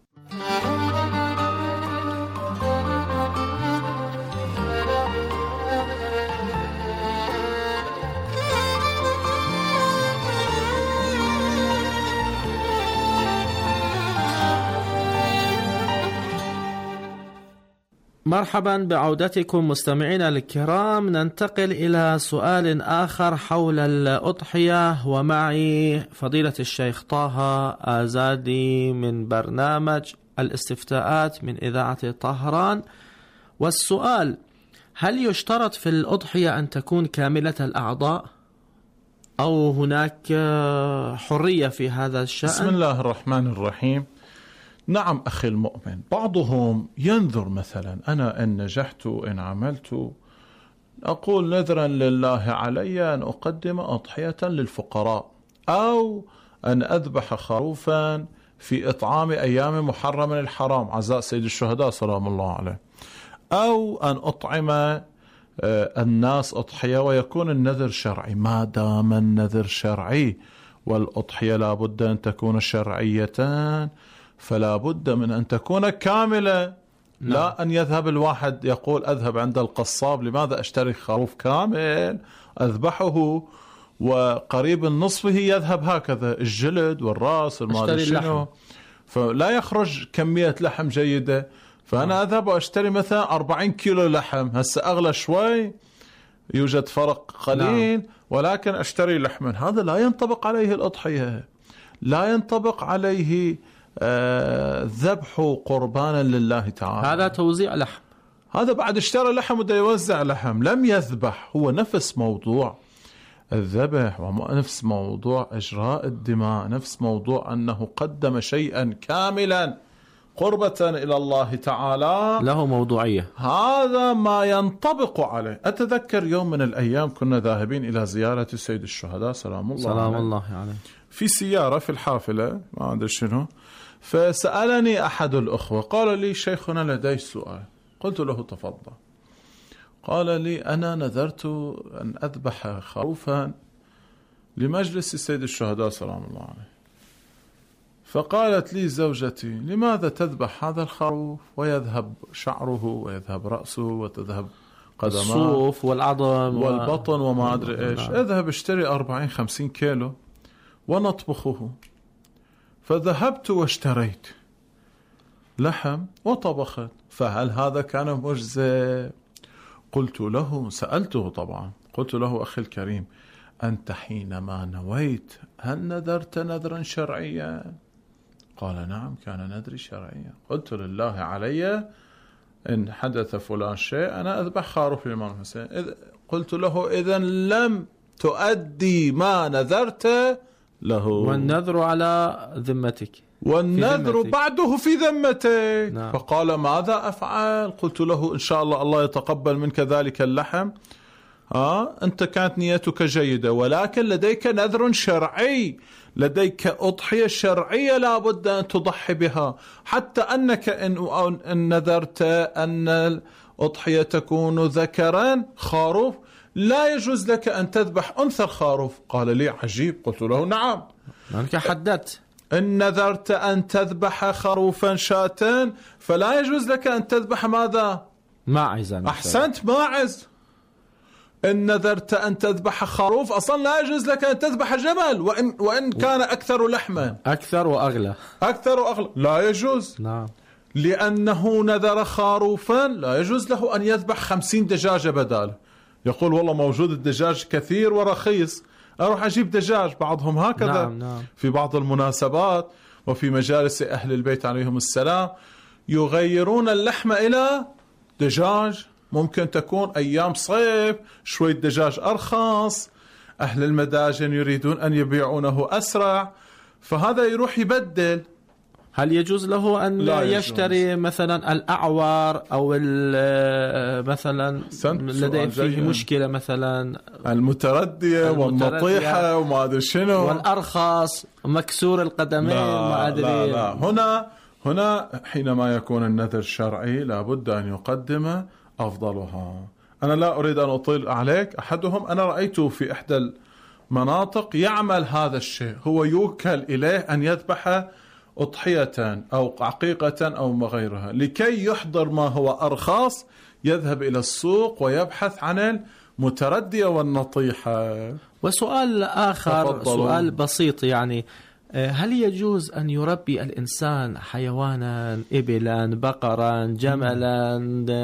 مرحبا بعودتكم مستمعينا الكرام. ننتقل إلى سؤال آخر حول الأضحية، ومعي فضيلة الشيخ طه آزادي من برنامج الاستفتاءات من إذاعة طهران. والسؤال: هل يشترط في الأضحية أن تكون كاملة الأعضاء أو هناك حرية في هذا الشأن؟ بسم الله الرحمن الرحيم. نعم أخي المؤمن، بعضهم ينذر مثلا أنا إن نجحت إن عملت أقول نذرا لله علي أن أقدم أضحية للفقراء، أو أن أذبح خروفا في إطعام أيام محرم من الحرام عزاء سيد الشهداء سلام الله عليه، أو أن أطعم الناس أضحية ويكون النذر شرعي. ما دام النذر شرعي والأضحية لا بد أن تكون شرعية فلا بد من أن تكون كاملة. لا أن يذهب الواحد يقول أذهب عند القصاب، لماذا أشتري خروف كامل أذبحه وقريب النصفه يذهب هكذا الجلد والرأس شنو، فلا يخرج كمية لحم جيدة. فأنا أذهب وأشتري مثلا 40 كيلو لحم، هسه أغلى شوي يوجد فرق قليل، ولكن أشتري لحما. هذا لا ينطبق عليه الأضحية، لا ينطبق عليه ذبح قربانا لله تعالى. هذا توزيع لحم، هذا بعد اشترى لحم وده يوزع لحم، لم يذبح. هو نفس موضوع الذبح ونفس موضوع إجراء الدماء، نفس موضوع أنه قدم شيئا كاملا قربة إلى الله تعالى، له موضوعية. هذا ما ينطبق عليه. أتذكر يوم من الأيام كنا ذاهبين إلى زيارة سيد الشهداء سلام الله عليه في سيارة في الحافلة ما أدري شنو، فسألني أحد الأخوة قال لي شيخنا لدي سؤال. قلت له تفضل. قال لي أنا نذرت أن أذبح خروفا لمجلس سيد الشهداء سلام الله عليه، فقالت لي زوجتي لماذا تذبح هذا الخروف ويذهب شعره ويذهب رأسه وتذهب قدماه الصوف والعظم والبطن وما أدري إيش، اذهب اشتري 40-50 كيلو ونطبخه. فذهبت واشتريت لحم وطبخت، فهل هذا كان مجزئ؟ قلت له، سألته طبعا، قلت له أخي الكريم أنت حينما نويت هل نذرت نذرا شرعيا؟ قال نعم كان نذري شرعيا. قلت لله علي إن حدث فلان شيء أنا أذبح خروف الإمام الحسين. قلت له إذن لم تؤدي ما نذرت له، والنذر على ذمتك، والنذر بعده في ذمتك. نعم. فقال ماذا أفعل؟ قلت له إن شاء الله يتقبل منك ذلك اللحم، أنت كانت نيتك جيدة، ولكن لديك نذر شرعي، لديك أضحية شرعية لا بد أن تضحي بها، حتى أنك إن نذرت أن الأضحية تكون ذكرا خروف لا يجوز لك أن تذبح أنثى الخروف. قال لي عجيب. قلت له نعم أنك حددت إن نذرت أن تذبح خروفا شاة فلا يجوز لك أن تذبح ماذا؟ ماعزا. أحسنت، ماعز. إن نذرت أن تذبح خروف أصلا لا يجوز لك أن تذبح جمل وإن كان أكثر لحما، أكثر وأغلى لا يجوز. نعم. لأنه نذر خروفا لا يجوز له أن يذبح 50 دجاجة بداله. يقول والله موجود الدجاج كثير ورخيص أروح أجيب دجاج. بعضهم هكذا. نعم. في بعض المناسبات وفي مجالس أهل البيت عليهم السلام يغيرون اللحم إلى دجاج. ممكن تكون أيام صيف شوي دجاج أرخص، أهل المداجن يريدون أن يبيعونه أسرع، فهذا يروح يبدل هل يجوز له أن يشتري مثلا الأعور أو مثلا لديه فيه مشكلة مثلا المتردية والنطيحة وما أدري شنو والأرخص مكسور القدمين ما أدري. لا هنا حينما يكون النذر شرعي لابد أن يقدم أفضلها. أنا لا أريد أن أطيل عليك. أحدهم أنا رأيته في إحدى المناطق يعمل هذا الشيء، هو يوكل إليه أن يذبح أضحية أو عقيقة أو غيرها، لكي يحضر ما هو أرخص يذهب إلى السوق ويبحث عن المتردية والنطيحة. وسؤال آخر، سؤال بسيط يعني، هل يجوز أن يربي الإنسان حيوانا، إبلا، بقرا، جملا،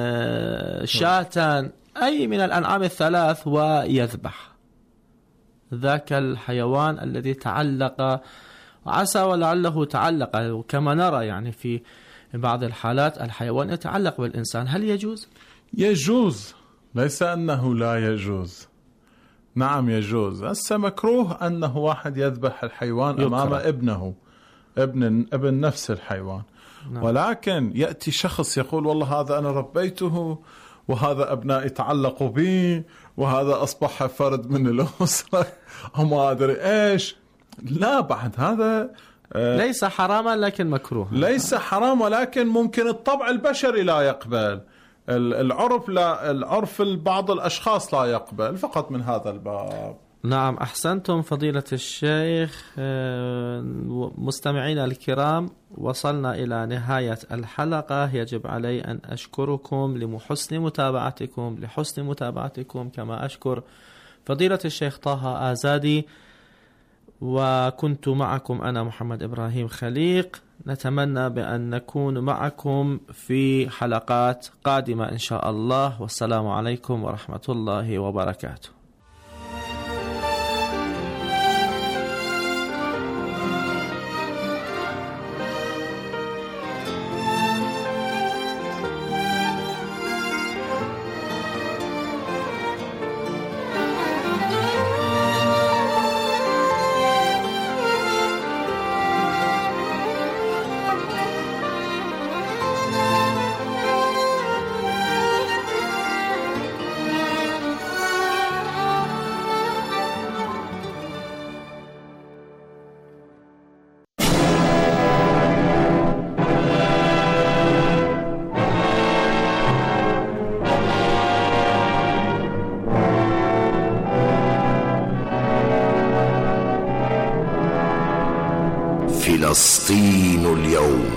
شاة، أي من الأنعام الثلاث، ويذبح ذاك الحيوان الذي تعلق، عسى ولعله تعلق، كما نرى يعني في بعض الحالات الحيوان يتعلق بالإنسان، هل يجوز؟ يجوز، ليس أنه لا يجوز، نعم يجوز. هسه مكروه أنه واحد يذبح الحيوان أمام ابنه، ابن نفس الحيوان. نعم. ولكن يأتي شخص يقول والله هذا أنا ربيته وهذا أبنائي تعلقوا بي وهذا أصبح فرد من الأسرة وما أدري إيش. لا، بعد هذا ليس حراما لكن مكروه. ليس حرام، ولكن ممكن الطبع البشري لا يقبل، العرف لا، العرف بعض الأشخاص لا يقبل، فقط من هذا الباب. نعم، أحسنتم فضيلة الشيخ. مستمعينا الكرام، وصلنا إلى نهاية الحلقة. يجب علي أن أشكركم لحسن متابعتكم، كما أشكر فضيلة الشيخ طه آزادي، وكنت معكم أنا محمد إبراهيم خليق. نتمنى بأن نكون معكم في حلقات قادمة إن شاء الله، والسلام عليكم ورحمة الله وبركاته. فلسطين اليوم.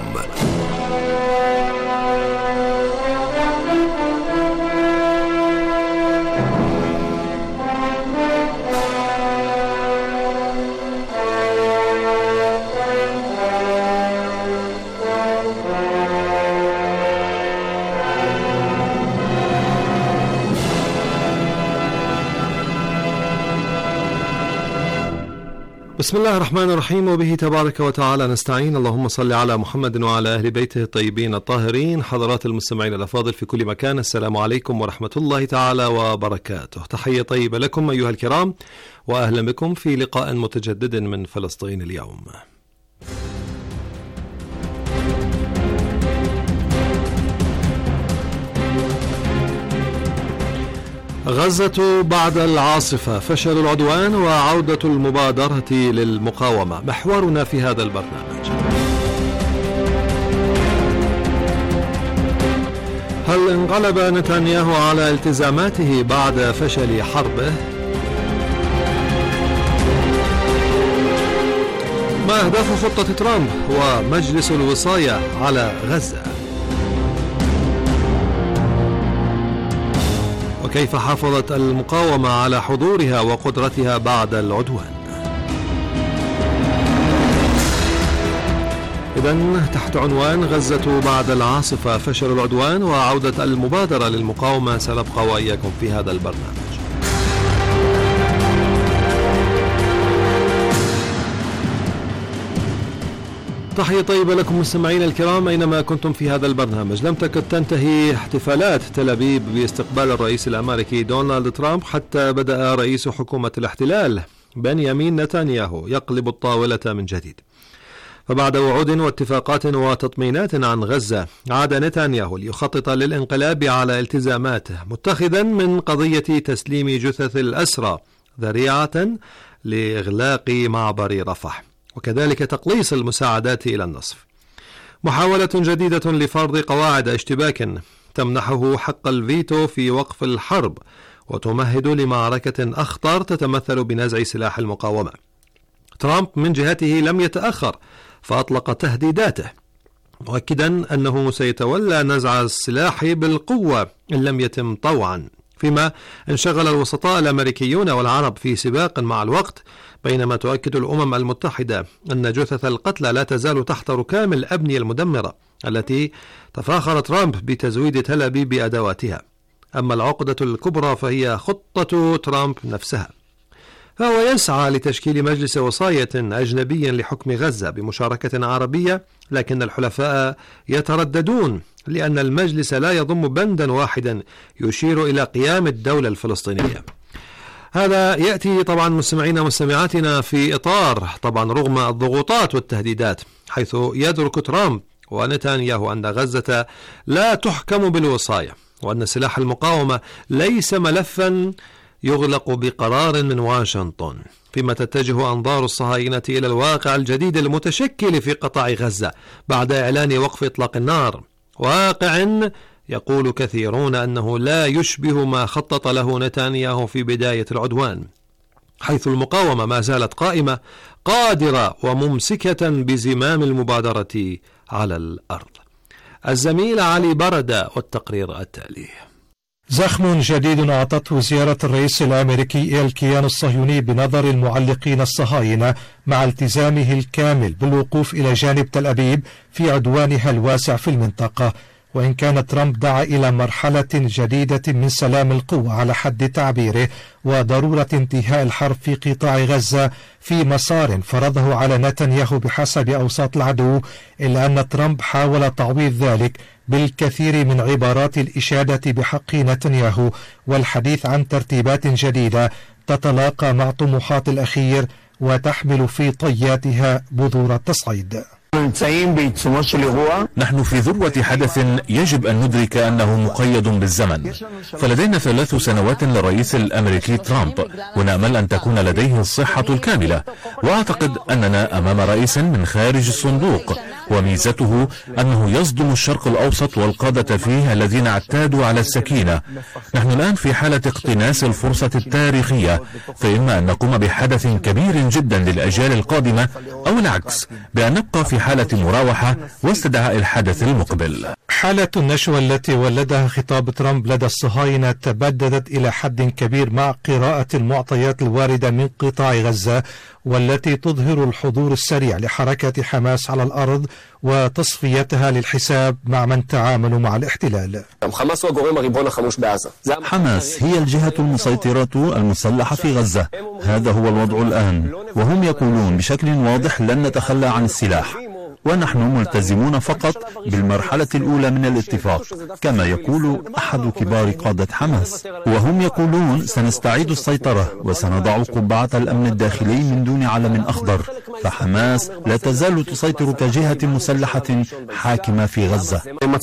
بسم الله الرحمن الرحيم، وبه تبارك وتعالى نستعين. اللهم صل على محمد وعلى أهل بيته الطيبين الطاهرين. حضرات المستمعين الأفاضل في كل مكان، السلام عليكم ورحمة الله تعالى وبركاته. تحية طيبة لكم أيها الكرام، وأهلا بكم في لقاء متجدد من فلسطين اليوم. غزة بعد العاصفة، فشل العدوان وعودة المبادرة للمقاومة، محورنا في هذا البرنامج. هل انقلب نتنياهو على التزاماته بعد فشل حربه؟ ما أهداف خطة ترامب ومجلس الوصاية على غزة؟ وكيف حافظت المقاومة على حضورها وقدرتها بعد العدوان؟ إذن تحت عنوان غزة بعد العاصفة، فشل العدوان وعودة المبادرة للمقاومة، سنبقى وإياكم في هذا البرنامج. تحية طيبة لكم مستمعينا الكرام أينما كنتم في هذا البرنامج. لم تكد تنتهي احتفالات تل أبيب باستقبال الرئيس الأمريكي دونالد ترامب حتى بدأ رئيس حكومة الاحتلال بنيامين نتنياهو يقلب الطاولة من جديد. فبعد وعود واتفاقات وتطمينات عن غزة عاد نتنياهو ليخطط للانقلاب على التزاماته، متخذا من قضية تسليم جثث الأسرى ذريعة لإغلاق معبر رفح، وكذلك تقليص المساعدات إلى النصف. محاولة جديدة لفرض قواعد اشتباك تمنحه حق الفيتو في وقف الحرب وتمهد لمعركة أخطر تتمثل بنزع سلاح المقاومة. ترامب من جهته لم يتأخر فأطلق تهديداته، مؤكدا أنه سيتولى نزع السلاح بالقوة إن لم يتم طوعا، فيما انشغل الوسطاء الأمريكيون والعرب في سباق مع الوقت، بينما تؤكد الأمم المتحدة أن جثث القتلى لا تزال تحت ركام الأبنية المدمرة التي تفاخر ترامب بتزويد تل أبيب بأدواتها. أما العقدة الكبرى فهي خطة ترامب نفسها، فهو يسعى لتشكيل مجلس وصاية أجنبي لحكم غزة بمشاركة عربية، لكن الحلفاء يترددون لأن المجلس لا يضم بندا واحدا يشير إلى قيام الدولة الفلسطينية. هذا يأتي طبعا مستمعينا ومستمعاتنا في إطار طبعا رغم الضغوطات والتهديدات، حيث يدرك ترامب ونتنياهو أن غزة لا تحكم بالوصاية، وأن سلاح المقاومة ليس ملفا يغلق بقرار من واشنطن، فيما تتجه أنظار الصهاينة إلى الواقع الجديد المتشكل في قطاع غزة بعد إعلان وقف إطلاق النار، واقع يقول كثيرون أنه لا يشبه ما خطط له نتنياهو في بداية العدوان، حيث المقاومة ما زالت قائمة قادرة وممسكة بزمام المبادرة على الأرض. الزميل علي بردة والتقرير التالي. زخم جديد أعطته زيارة الرئيس الأمريكي إلى الكيان الصهيوني بنظر المعلقين الصهاينة، مع التزامه الكامل بالوقوف إلى جانب تل أبيب في عدوانها الواسع في المنطقة. وإن كان ترامب دعا إلى مرحلة جديدة من سلام القوى على حد تعبيره وضرورة انتهاء الحرب في قطاع غزة في مسار فرضه على نتنياهو بحسب أوساط العدو، إلا أن ترامب حاول تعويض ذلك بالكثير من عبارات الإشادة بحق نتنياهو والحديث عن ترتيبات جديدة تتلاقى مع طموحات الأخير وتحمل في طياتها بذور التصعيد. نحن في ذروة حدث يجب أن ندرك أنه مقيد بالزمن، فلدينا 3 سنوات للرئيس الأمريكي ترامب، ونأمل أن تكون لديه الصحة الكاملة، وأعتقد أننا أمام رئيس من خارج الصندوق، وميزته أنه يصدم الشرق الأوسط والقادة فيه الذين اعتادوا على السكينة. نحن الآن في حالة اقتناس الفرصة التاريخية، فإما أن نقوم بحدث كبير جدا للأجيال القادمة، أو العكس، بأن نبقى في حالة مراوحة واستدعاء الحدث المقبل. حالة النشوة التي ولدها خطاب ترامب لدى الصهاينة تبددت إلى حد كبير مع قراءة المعطيات الواردة من قطاع غزة، والتي تظهر الحضور السريع لحركة حماس على الأرض وتصفيتها للحساب مع من تعاملوا مع الاحتلال. حماس هي الجهة المسيطرة المسلحة في غزة، هذا هو الوضع الآن، وهم يقولون بشكل واضح لن نتخلى عن السلاح، ونحن ملتزمون فقط بالمرحلة الأولى من الاتفاق، كما يقول أحد كبار قادة حماس، وهم يقولون سنستعيد السيطرة وسنضع قبعة الأمن الداخلي من دون علم أخضر، فحماس لا تزال تسيطر كجهة مسلحة حاكمة في غزة.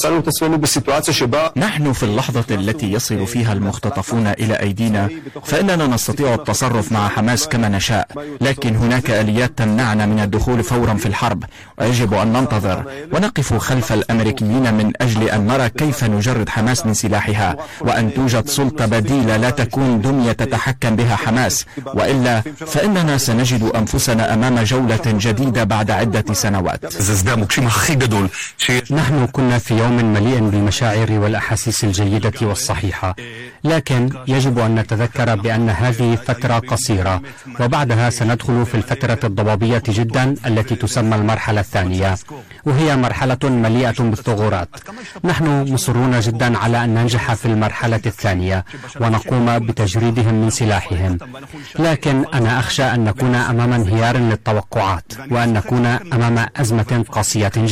نحن في اللحظة التي يصل فيها المختطفون إلى أيدينا فإننا نستطيع التصرف مع حماس كما نشاء، لكن هناك آليات تمنعنا من الدخول فورا في الحرب، ويجب أن ننتظر ونقف خلف الأمريكيين من أجل أن نرى كيف نجرد حماس من سلاحها، وأن توجد سلطة بديلة لا تكون دمية تتحكم بها حماس، وإلا فإننا سنجد أنفسنا أمام جولة جديدة بعد عدة سنوات. نحن كنا في يوم مليء بالمشاعر والأحاسيس الجيدة والصحيحة، لكن يجب أن نتذكر بأن هذه فترة قصيرة، وبعدها سندخل في الفترة الضبابية جدا التي تسمى المرحلة الثانية، وهي مرحلة مليئة بالثغرات. نحن مصرون جدا على أن ننجح في المرحلة الثانية ونقوم بتجريدهم من سلاحهم، لكن أنا أخشى أن نكون أمام انهيار للتوقعات، وأن نكون أمام أزمة قاسية جدا.